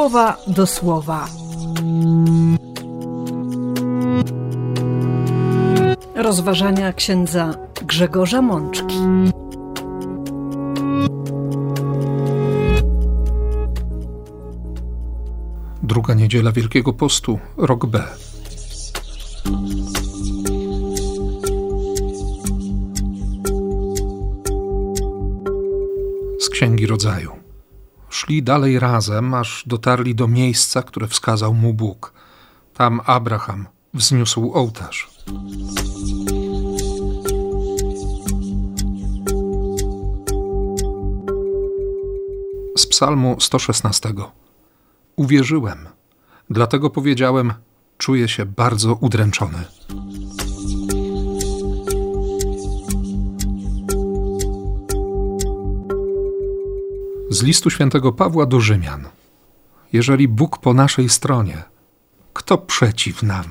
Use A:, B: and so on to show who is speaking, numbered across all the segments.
A: Słowa do słowa. Rozważania księdza Grzegorza Mączki.
B: Druga niedziela Wielkiego Postu, rok B. Z Księgi Rodzaju. Szli dalej razem, aż dotarli do miejsca, które wskazał mu Bóg. Tam Abraham wzniósł ołtarz. Z Psalmu 116. Uwierzyłem, dlatego powiedziałem, czuję się bardzo udręczony. Z listu świętego Pawła do Rzymian. Jeżeli Bóg po naszej stronie, kto przeciw nam?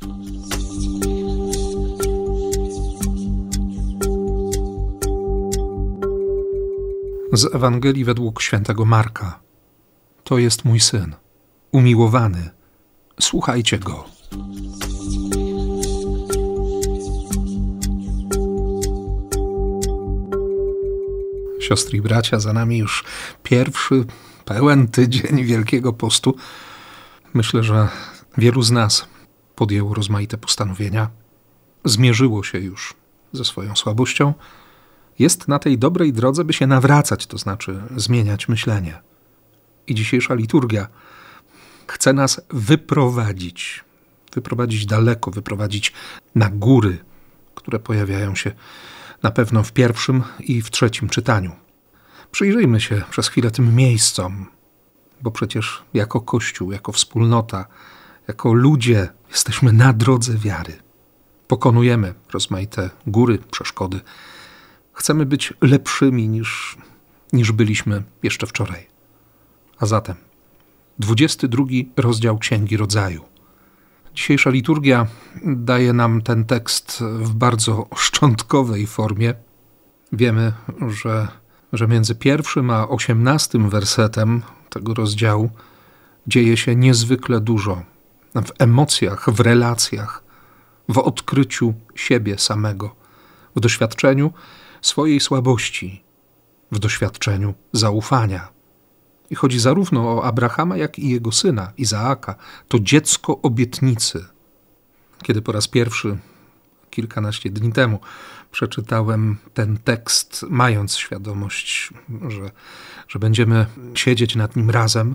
B: Z Ewangelii według świętego Marka. To jest mój syn, umiłowany. Słuchajcie go. Siostry i bracia, za nami już pierwszy pełen tydzień Wielkiego Postu. Myślę, że wielu z nas podjęło rozmaite postanowienia, zmierzyło się już ze swoją słabością, jest na tej dobrej drodze, by się nawracać, to znaczy zmieniać myślenie. I dzisiejsza liturgia chce nas wyprowadzić daleko, wyprowadzić na góry, które pojawiają się na pewno w pierwszym i w trzecim czytaniu. Przyjrzyjmy się przez chwilę tym miejscom, bo przecież jako Kościół, jako wspólnota, jako ludzie jesteśmy na drodze wiary. Pokonujemy rozmaite góry, przeszkody. Chcemy być lepszymi niż byliśmy jeszcze wczoraj. A zatem 22 rozdział Księgi Rodzaju. Dzisiejsza liturgia daje nam ten tekst w bardzo szczątkowej formie. Wiemy, że między 1 a 18 wersetem tego rozdziału dzieje się niezwykle dużo w emocjach, w relacjach, w odkryciu siebie samego, w doświadczeniu swojej słabości, w doświadczeniu zaufania. I chodzi zarówno o Abrahama, jak i jego syna, Izaaka. To dziecko obietnicy. Kiedy po raz pierwszy, kilkanaście dni temu, przeczytałem ten tekst, mając świadomość, że będziemy siedzieć nad nim razem,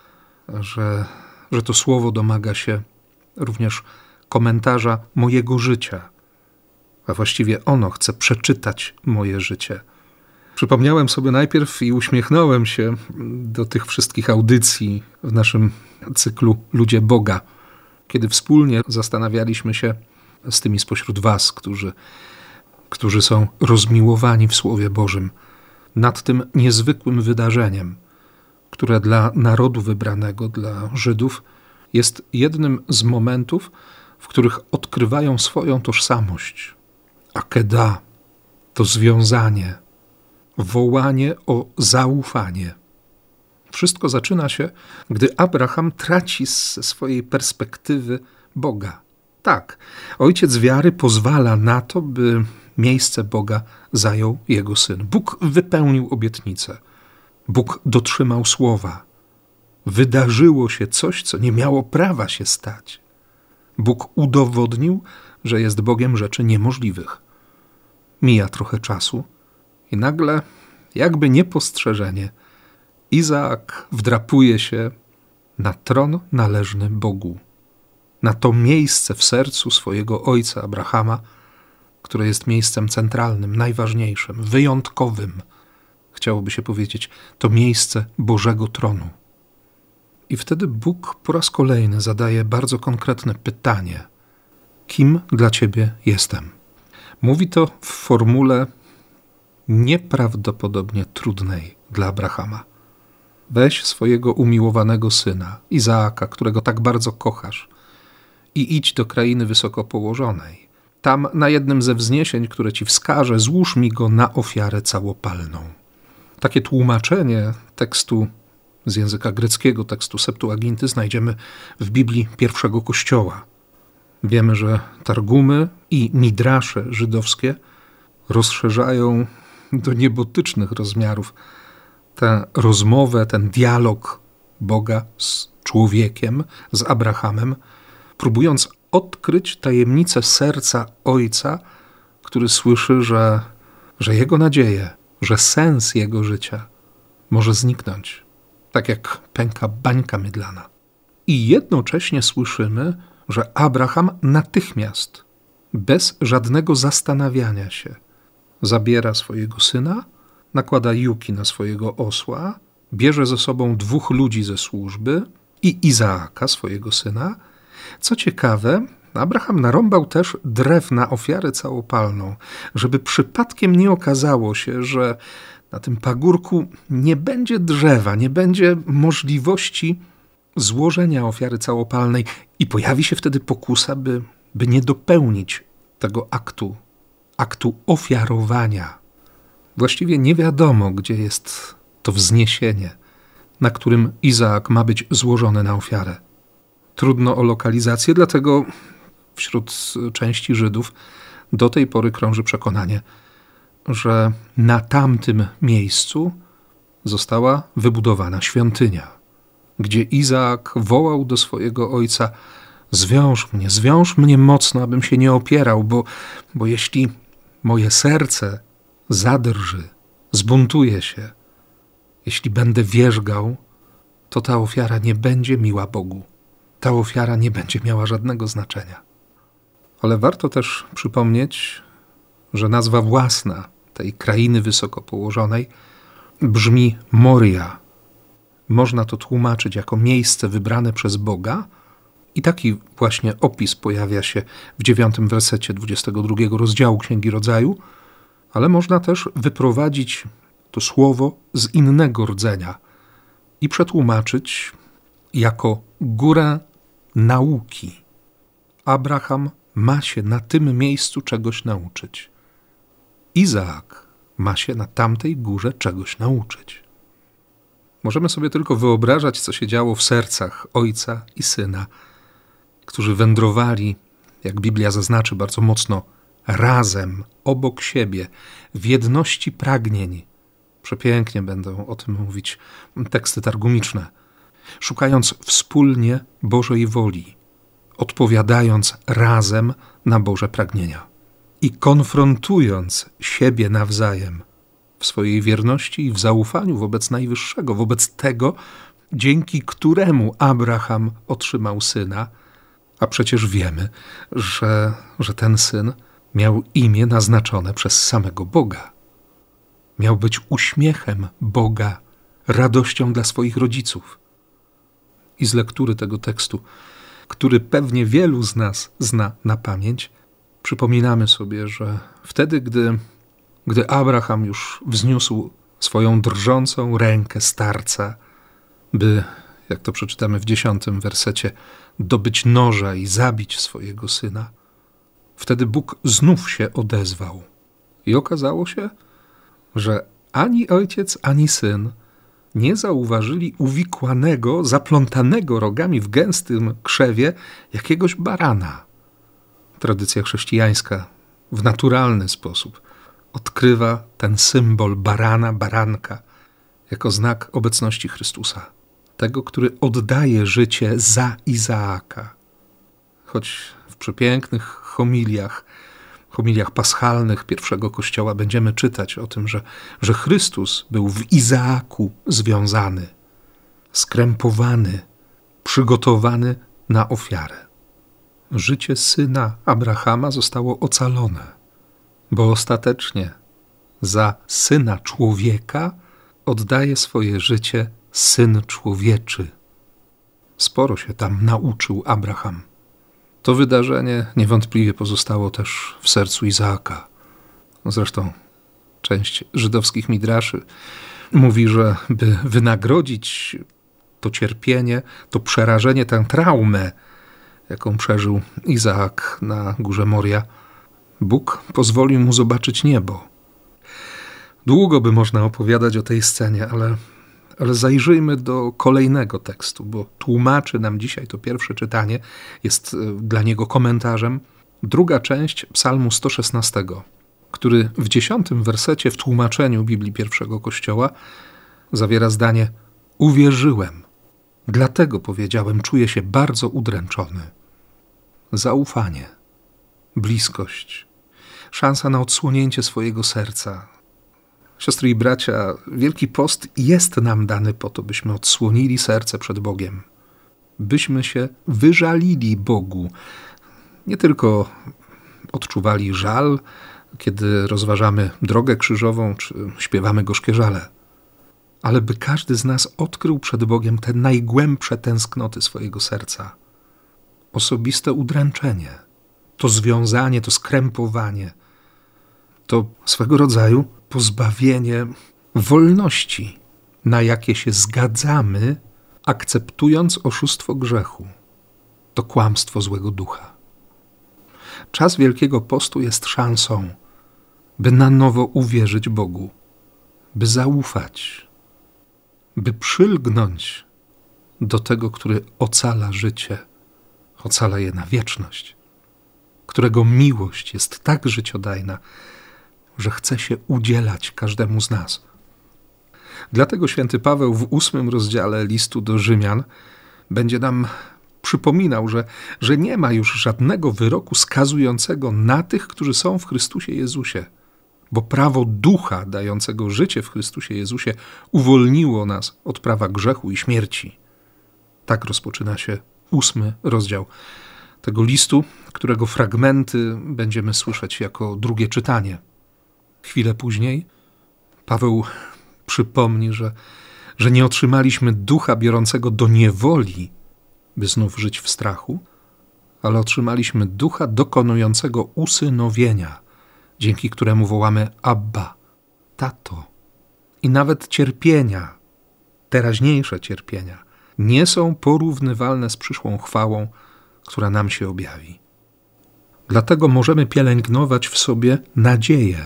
B: że to słowo domaga się również komentarza mojego życia, a właściwie ono chce przeczytać moje życie. Przypomniałem sobie najpierw i uśmiechnąłem się do tych wszystkich audycji w naszym cyklu Ludzie Boga, kiedy wspólnie zastanawialiśmy się z tymi spośród was, którzy są rozmiłowani w Słowie Bożym, nad tym niezwykłym wydarzeniem, które dla narodu wybranego, dla Żydów, jest jednym z momentów, w których odkrywają swoją tożsamość. Akeda to związanie, wołanie o zaufanie. Wszystko zaczyna się, gdy Abraham traci ze swojej perspektywy Boga. Tak, ojciec wiary pozwala na to, by miejsce Boga zajął jego syn. Bóg wypełnił obietnicę. Bóg dotrzymał słowa. Wydarzyło się coś, co nie miało prawa się stać. Bóg udowodnił, że jest Bogiem rzeczy niemożliwych. Mija trochę czasu i nagle, jakby niepostrzeżenie, Izaak wdrapuje się na tron należny Bogu. Na to miejsce w sercu swojego ojca Abrahama, które jest miejscem centralnym, najważniejszym, wyjątkowym. Chciałoby się powiedzieć, to miejsce Bożego tronu. I wtedy Bóg po raz kolejny zadaje bardzo konkretne pytanie. Kim dla ciebie jestem? Mówi to w formule nieprawdopodobnie trudnej dla Abrahama. Weź swojego umiłowanego syna, Izaaka, którego tak bardzo kochasz, i idź do krainy wysoko położonej. Tam na jednym ze wzniesień, które ci wskażę, złóż mi go na ofiarę całopalną. Takie tłumaczenie tekstu z języka greckiego tekstu Septuaginty znajdziemy w Biblii pierwszego Kościoła. Wiemy, że targumy i midrasze żydowskie rozszerzają do niebotycznych rozmiarów tę rozmowę, ten dialog Boga z człowiekiem, z Abrahamem, próbując odkryć tajemnicę serca Ojca, który słyszy, że jego nadzieje, że sens jego życia może zniknąć, tak jak pęka bańka mydlana. I jednocześnie słyszymy, że Abraham natychmiast, bez żadnego zastanawiania się, zabiera swojego syna, nakłada juki na swojego osła, bierze ze sobą 2 ludzi ze służby i Izaaka, swojego syna. Co ciekawe, Abraham narąbał też drew na ofiarę całopalną, żeby przypadkiem nie okazało się, że na tym pagórku nie będzie drzewa, nie będzie możliwości złożenia ofiary całopalnej i pojawi się wtedy pokusa, by nie dopełnić tego aktu ofiarowania. Właściwie nie wiadomo, gdzie jest to wzniesienie, na którym Izaak ma być złożony na ofiarę. Trudno o lokalizację, dlatego wśród części Żydów do tej pory krąży przekonanie, że na tamtym miejscu została wybudowana świątynia, gdzie Izaak wołał do swojego ojca: zwiąż mnie mocno, abym się nie opierał, bo jeśli moje serce zadrży, zbuntuje się, jeśli będę wierzgał, to ta ofiara nie będzie miła Bogu. Ta ofiara nie będzie miała żadnego znaczenia. Ale warto też przypomnieć, że nazwa własna tej krainy wysoko położonej brzmi Moria. Można to tłumaczyć jako miejsce wybrane przez Boga i taki właśnie opis pojawia się w 9 wersecie 22 rozdziału Księgi Rodzaju, ale można też wyprowadzić to słowo z innego rdzenia i przetłumaczyć jako górę nauki. Abraham ma się na tym miejscu czegoś nauczyć. Izaak ma się na tamtej górze czegoś nauczyć. Możemy sobie tylko wyobrażać, co się działo w sercach ojca i syna, którzy wędrowali, jak Biblia zaznaczy bardzo mocno, razem, obok siebie, w jedności pragnień. Przepięknie będą o tym mówić teksty targumiczne. Szukając wspólnie Bożej woli, odpowiadając razem na Boże pragnienia i konfrontując siebie nawzajem w swojej wierności i w zaufaniu wobec Najwyższego, wobec tego, dzięki któremu Abraham otrzymał syna, a przecież wiemy, że ten syn miał imię naznaczone przez samego Boga. Miał być uśmiechem Boga, radością dla swoich rodziców. I z lektury tego tekstu, który pewnie wielu z nas zna na pamięć, przypominamy sobie, że wtedy, gdy Abraham już wzniósł swoją drżącą rękę starca, by, jak to przeczytamy w 10 wersecie, dobyć noża i zabić swojego syna, wtedy Bóg znów się odezwał. I okazało się, że ani ojciec, ani syn nie zauważyli uwikłanego, zaplątanego rogami w gęstym krzewie jakiegoś barana. Tradycja chrześcijańska w naturalny sposób odkrywa ten symbol barana, baranka, jako znak obecności Chrystusa, tego, który oddaje życie za Izaaka. Choć w przepięknych homiliach paschalnych pierwszego Kościoła będziemy czytać o tym, że Chrystus był w Izaaku związany, skrępowany, przygotowany na ofiarę. Życie syna Abrahama zostało ocalone, bo ostatecznie za syna człowieka oddaje swoje życie Syn Człowieczy. Sporo się tam nauczył Abraham. To wydarzenie niewątpliwie pozostało też w sercu Izaaka. Zresztą część żydowskich midraszy mówi, że by wynagrodzić to cierpienie, to przerażenie, tę traumę, jaką przeżył Izaak na górze Moria, Bóg pozwolił mu zobaczyć niebo. Długo by można opowiadać o tej scenie, Ale zajrzyjmy do kolejnego tekstu, bo tłumaczy nam dzisiaj to pierwsze czytanie, jest dla niego komentarzem. Druga część Psalmu 116, który w 10 wersecie w tłumaczeniu Biblii pierwszego Kościoła zawiera zdanie: uwierzyłem, dlatego powiedziałem, czuję się bardzo udręczony. Zaufanie, bliskość, szansa na odsłonięcie swojego serca. Siostry i bracia, Wielki Post jest nam dany po to, byśmy odsłonili serce przed Bogiem, byśmy się wyżalili Bogu, nie tylko odczuwali żal, kiedy rozważamy drogę krzyżową czy śpiewamy gorzkie żale, ale by każdy z nas odkrył przed Bogiem te najgłębsze tęsknoty swojego serca. Osobiste udręczenie, to związanie, to skrępowanie, to swego rodzaju pozbawienie wolności, na jakie się zgadzamy, akceptując oszustwo grzechu, to kłamstwo złego ducha. Czas Wielkiego Postu jest szansą, by na nowo uwierzyć Bogu, by zaufać, by przylgnąć do tego, który ocala życie, ocala je na wieczność, którego miłość jest tak życiodajna, że chce się udzielać każdemu z nas. Dlatego święty Paweł w 8 rozdziale listu do Rzymian będzie nam przypominał, że nie ma już żadnego wyroku skazującego na tych, którzy są w Chrystusie Jezusie, bo prawo ducha dającego życie w Chrystusie Jezusie uwolniło nas od prawa grzechu i śmierci. Tak rozpoczyna się 8 rozdział tego listu, którego fragmenty będziemy słyszeć jako drugie czytanie. Chwilę później Paweł przypomni, że nie otrzymaliśmy ducha biorącego do niewoli, by znów żyć w strachu, ale otrzymaliśmy ducha dokonującego usynowienia, dzięki któremu wołamy Abba, Tato. I nawet cierpienia, teraźniejsze cierpienia, nie są porównywalne z przyszłą chwałą, która nam się objawi. Dlatego możemy pielęgnować w sobie nadzieję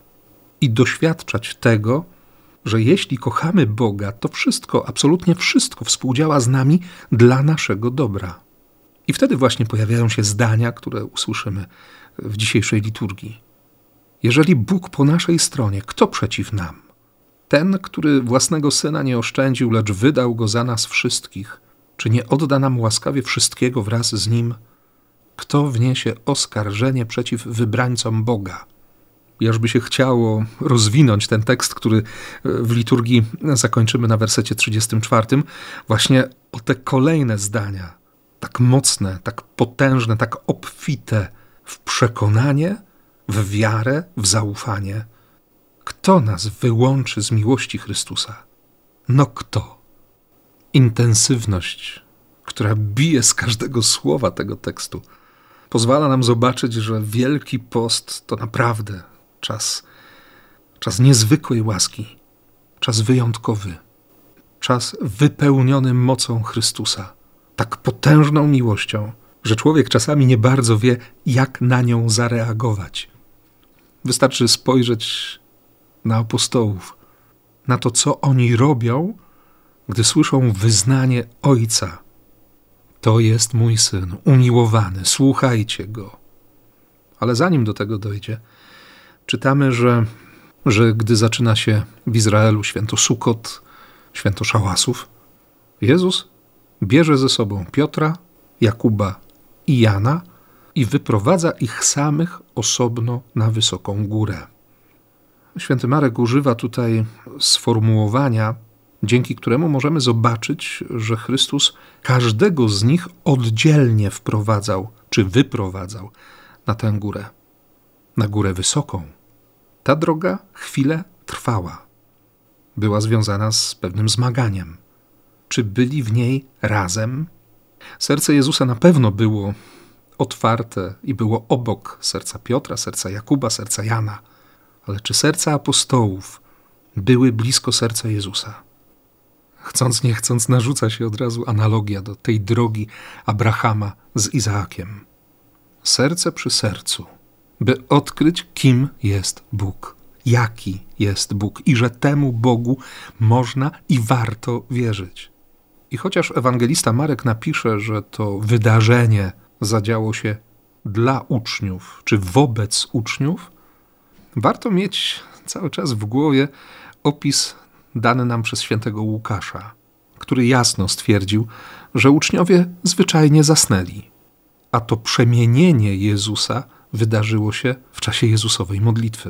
B: i doświadczać tego, że jeśli kochamy Boga, to wszystko, absolutnie wszystko współdziała z nami dla naszego dobra. I wtedy właśnie pojawiają się zdania, które usłyszymy w dzisiejszej liturgii. Jeżeli Bóg po naszej stronie, kto przeciw nam? Ten, który własnego Syna nie oszczędził, lecz wydał Go za nas wszystkich, czy nie odda nam łaskawie wszystkiego wraz z Nim? Kto wniesie oskarżenie przeciw wybrańcom Boga? Jakby się chciało rozwinąć ten tekst, który w liturgii zakończymy na wersecie 34, właśnie o te kolejne zdania, tak mocne, tak potężne, tak obfite w przekonanie, w wiarę, w zaufanie. Kto nas wyłączy z miłości Chrystusa? No kto? Intensywność, która bije z każdego słowa tego tekstu, pozwala nam zobaczyć, że Wielki Post to naprawdę czas niezwykłej łaski, czas wyjątkowy, czas wypełniony mocą Chrystusa, tak potężną miłością, że człowiek czasami nie bardzo wie, jak na nią zareagować. Wystarczy spojrzeć na apostołów, na to, co oni robią, gdy słyszą wyznanie Ojca. To jest mój Syn, umiłowany, słuchajcie Go. Ale zanim do tego dojdzie, czytamy, że gdy zaczyna się w Izraelu święto Sukot, święto Szałasów, Jezus bierze ze sobą Piotra, Jakuba i Jana i wyprowadza ich samych osobno na wysoką górę. Święty Marek używa tutaj sformułowania, dzięki któremu możemy zobaczyć, że Chrystus każdego z nich oddzielnie wprowadzał czy wyprowadzał na tę górę, na górę wysoką. Ta droga chwilę trwała. Była związana z pewnym zmaganiem. Czy byli w niej razem? Serce Jezusa na pewno było otwarte i było obok serca Piotra, serca Jakuba, serca Jana. Ale czy serca apostołów były blisko serca Jezusa? Chcąc, nie chcąc, narzuca się od razu analogia do tej drogi Abrahama z Izaakiem. Serce przy sercu, by odkryć, kim jest Bóg, jaki jest Bóg i że temu Bogu można i warto wierzyć. I chociaż ewangelista Marek napisze, że to wydarzenie zadziało się dla uczniów czy wobec uczniów, warto mieć cały czas w głowie opis dany nam przez świętego Łukasza, który jasno stwierdził, że uczniowie zwyczajnie zasnęli, a to przemienienie Jezusa wydarzyło się w czasie Jezusowej modlitwy.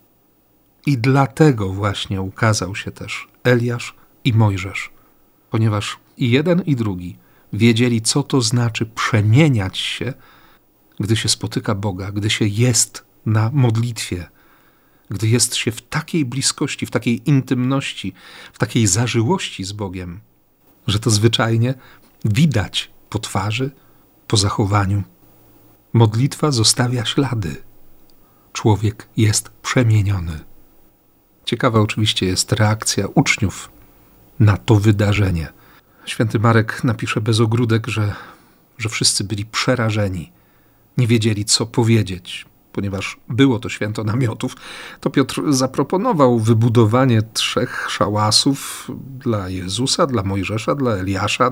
B: I dlatego właśnie ukazał się też Eliasz i Mojżesz, ponieważ i jeden i drugi wiedzieli, co to znaczy przemieniać się, gdy się spotyka Boga, gdy się jest na modlitwie, gdy jest się w takiej bliskości, w takiej intymności, w takiej zażyłości z Bogiem, że to zwyczajnie widać po twarzy, po zachowaniu. Modlitwa zostawia ślady. Człowiek jest przemieniony. Ciekawa oczywiście jest reakcja uczniów na to wydarzenie. Święty Marek napisze bez ogródek, że wszyscy byli przerażeni. Nie wiedzieli, co powiedzieć. Ponieważ było to święto namiotów, to Piotr zaproponował wybudowanie 3 szałasów dla Jezusa, dla Mojżesza, dla Eliasza.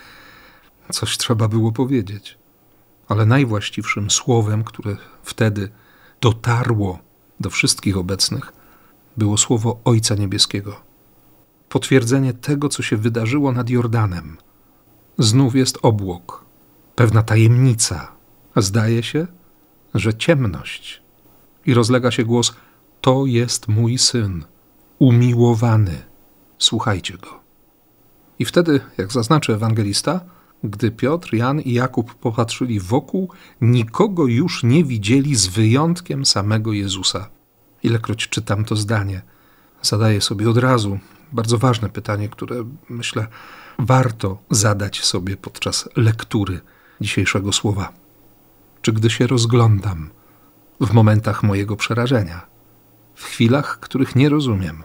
B: Coś trzeba było powiedzieć. Ale najwłaściwszym słowem, które wtedy dotarło do wszystkich obecnych, było słowo Ojca Niebieskiego. Potwierdzenie tego, co się wydarzyło nad Jordanem. Znów jest obłok, pewna tajemnica. Zdaje się, że ciemność. I rozlega się głos: to jest mój Syn, umiłowany. Słuchajcie Go. I wtedy, jak zaznaczy ewangelista, gdy Piotr, Jan i Jakub popatrzyli wokół, nikogo już nie widzieli z wyjątkiem samego Jezusa. Ilekroć czytam to zdanie, zadaję sobie od razu bardzo ważne pytanie, które, myślę, warto zadać sobie podczas lektury dzisiejszego słowa. Czy gdy się rozglądam w momentach mojego przerażenia, w chwilach, których nie rozumiem,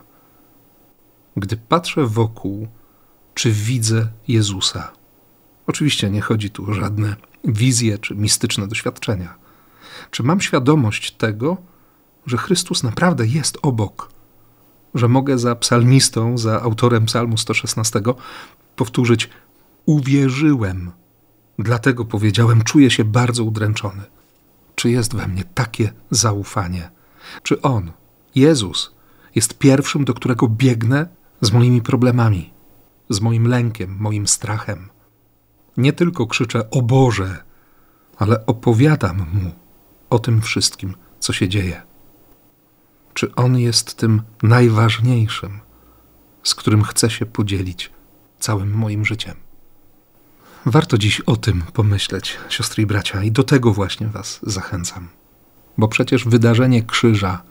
B: gdy patrzę wokół, czy widzę Jezusa? Oczywiście nie chodzi tu o żadne wizje czy mistyczne doświadczenia. Czy mam świadomość tego, że Chrystus naprawdę jest obok? Że mogę za psalmistą, za autorem psalmu 116 powtórzyć: uwierzyłem, dlatego powiedziałem, czuję się bardzo udręczony. Czy jest we mnie takie zaufanie? Czy On, Jezus, jest pierwszym, do którego biegnę z moimi problemami, z moim lękiem, moim strachem? Nie tylko krzyczę: o Boże, ale opowiadam Mu o tym wszystkim, co się dzieje. Czy On jest tym najważniejszym, z którym chcę się podzielić całym moim życiem? Warto dziś o tym pomyśleć, siostry i bracia, i do tego właśnie was zachęcam. Bo przecież wydarzenie krzyża,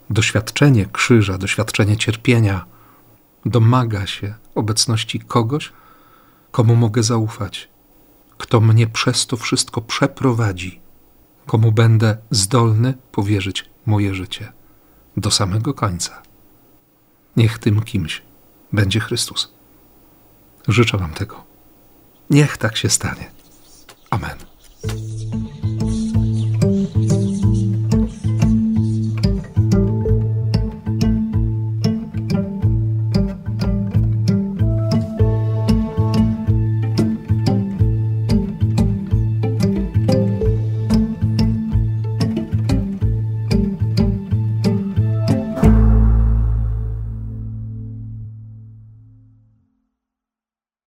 B: doświadczenie cierpienia domaga się obecności kogoś, komu mogę zaufać, kto mnie przez to wszystko przeprowadzi, komu będę zdolny powierzyć moje życie do samego końca. Niech tym kimś będzie Chrystus. Życzę wam tego. Niech tak się stanie. Amen.